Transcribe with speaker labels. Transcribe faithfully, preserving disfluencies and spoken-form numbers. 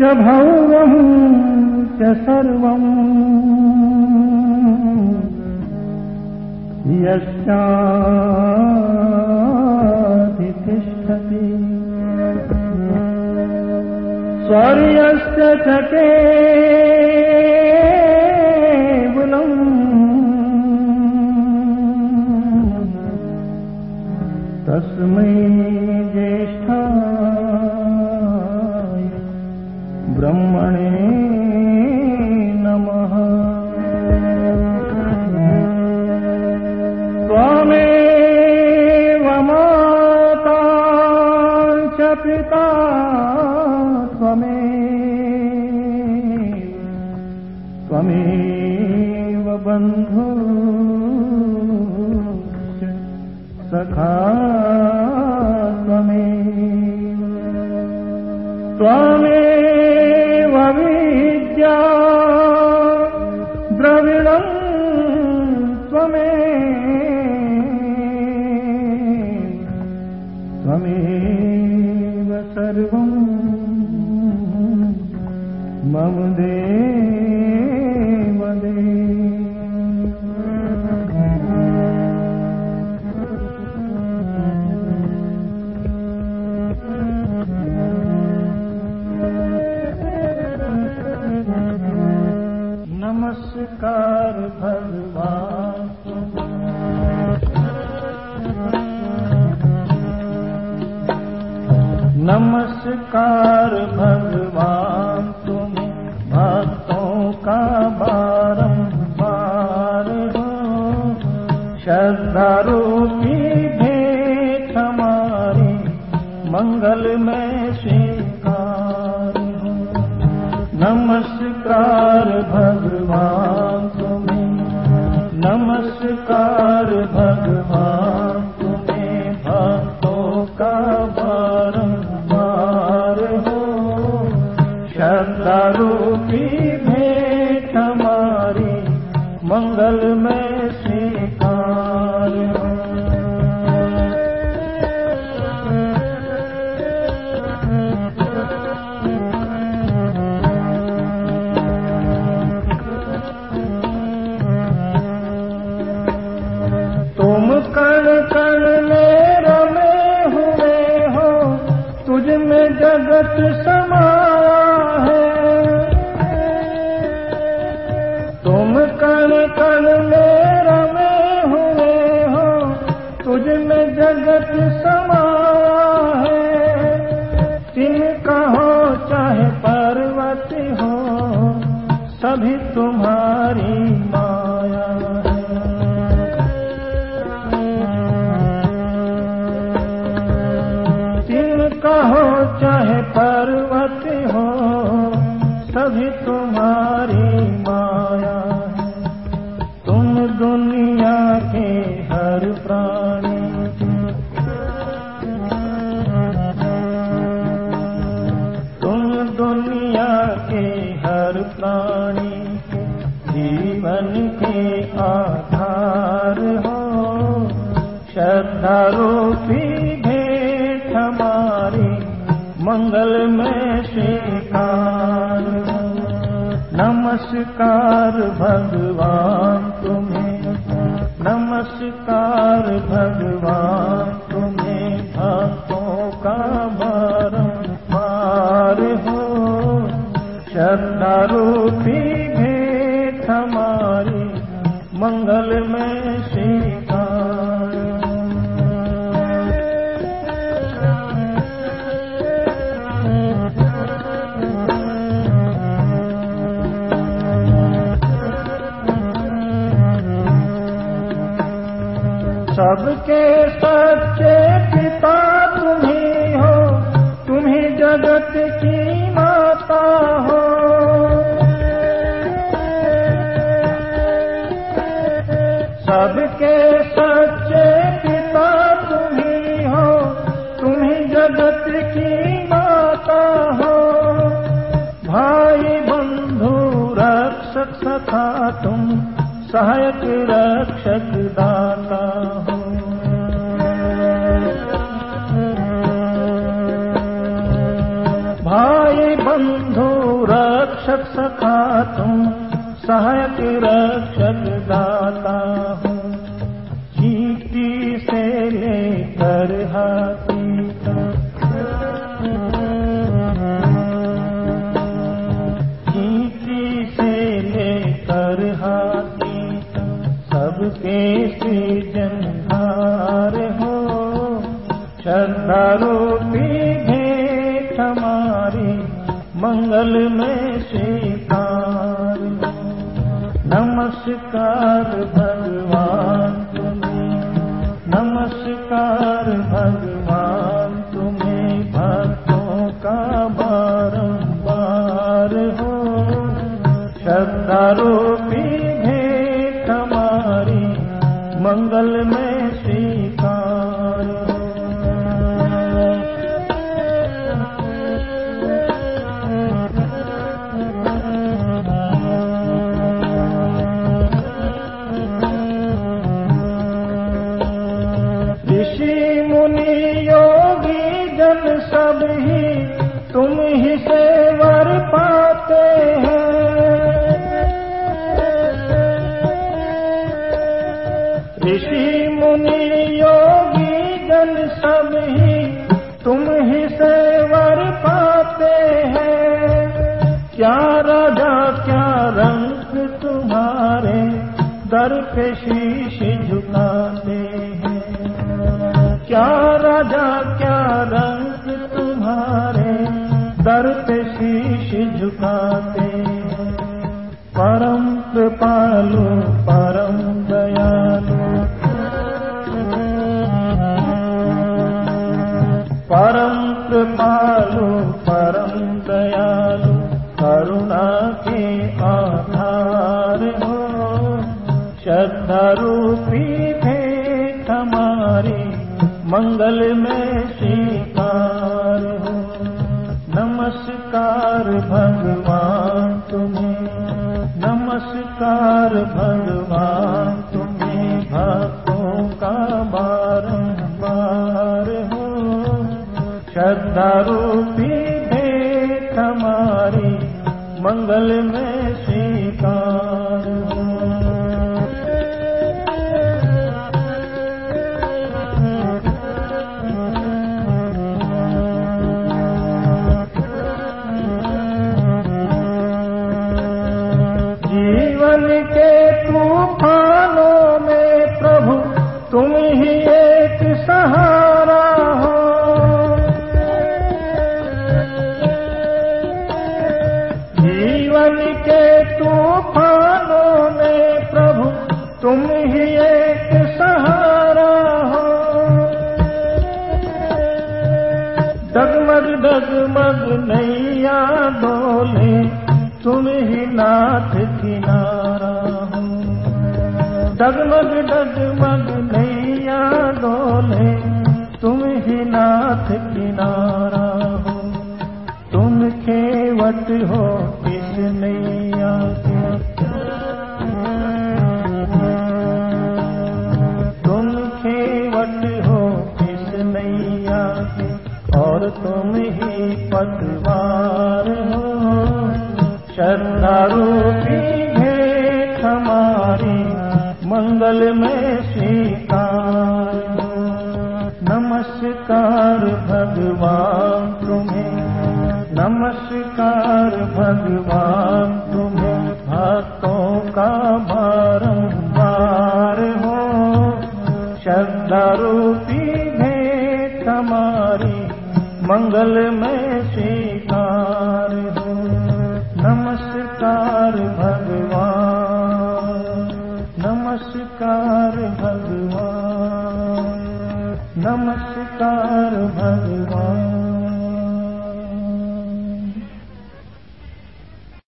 Speaker 1: प्रभवं च सर्वं यस्याधितिष्ठति स्वर्यस्य च केवलं तस्मै ज्येष्ठाय ब्रह्मणे नमः। त्वमेव माता च पिता त्वमेव त्वमेव बन्धुश्च सखा त्वमेव त्वमेव विद्या द्रविणं त्वमेव त्वमेव सर्वं मम देव देव। नमस्कार भगवान नमस्कार भगवान तुम्हें भक्तों का बारंबार हो। श्रद्धा रूपी भेंट हमारी मंगल में स्वीकार हो। नमस्कार भगवान तुम्हें नमस्कार भगवान तुम्हें भक्तों का बारंबार हो। श्रद्धा रूपी भेंट हमारी मंगल में स्वीकार हो। तुम कण कण में रमे हुए हो, तुझ में जगत समाया है। तुम कण कण में रमे हुए हो, तुझ में जगत समाया है। तिनका हो चाहे पर्वत हो, सभी तुम्हारी माया है। हो चाहे पर्वत हो, सभी तुम्हारी माया है। तुम दुनिया के हर प्राणी तुम दुनिया के हर प्राणी के जीवन के आधार हो। श्रद्धा रूपी हमारी मंगल में स्वीकार हो। नमस्कार भगवान तुम्हें नमस्कार भगवान तुम्हें भक्तों का बारंबार हो। श्रद्धा रूपी भेंट हमारी मंगल में स्वीकार हो। सबके सच्चे पिता तुम्ही हो, तुम्ही जगत की माता हो। सबके सच्चे पिता तुम्ही हो, तुम्ही जगत की माता हो। भाई बंधु रक्षक सखा तुम, सहायक रक्षक दाता हो। भाई बंधु रक्षक सखा तुम, सहायक रक्षक दाता हूँ। चींटी से लेकर हाथी तक, चींटी से लेकर हाथी तक, सबके सृजनहार हो। श्रद्धा रूपी भेंट हमारी, मंगल में स्वीकार। नमस्कार भगवान तुम्हें, नमस्कार भगवान तुम्हें, भक्तों का बारंबार हो। श्रद्धा रूपी भेंट हमारी, मंगल में स्वीकार। ऋषि मुनि योगी जन सब ही तुम ही से वर पाते हैं। ऋषि मुनि योगी जन सब ही तुम ही से वर पाते हैं। क्या राजा क्या रंग तुम्हारे, दर पे शीश झुकाते हैं। क्या राजा क्या रंग तुम्हारे, दर पे शीश झुकाते हैं। परम कृपालु परम दयालु, परम कृपालु परम दयालु, करुणा के आधार हो। श्रद्धा रूपी भेंट हमारी, मंगल में स्वीकार हो। नमस्कार भगवान तुम्हें, नमस्कार भगवान तुम्हें, भक्तों का बारंबार हो। श्रद्धा रूपी भेंट हमारी, मंगल में स्वीकार हो। जीवन के तूफानों में प्रभु तुम ही एक सहारा हो। जीवन के तूफानों में प्रभु तुम ही एक सहारा हो। डगमग डगमग नैया डोले, तुम ही नाथ किनारा हो। डगमग डगमग नैया डोले, तुम ही नाथ किनारा हो। तुम खेवट हो इस नैया के, तुम खेवट हो इस नैया के, और तुम ही पतवार हो। श्रद्धा रूपी भेंट हमारी, मंगल में स्वीकार हो। नमस्कार भगवान तुम्हें, नमस्कार भगवान तुम्हें, भक्तों का बारंबार हो। श्रद्धा रूपी भेंट हमारी, मंगल में स्वीकार हो। नमस्कार भगवान, नमस्कार भगवान, नमस्कार भगवान।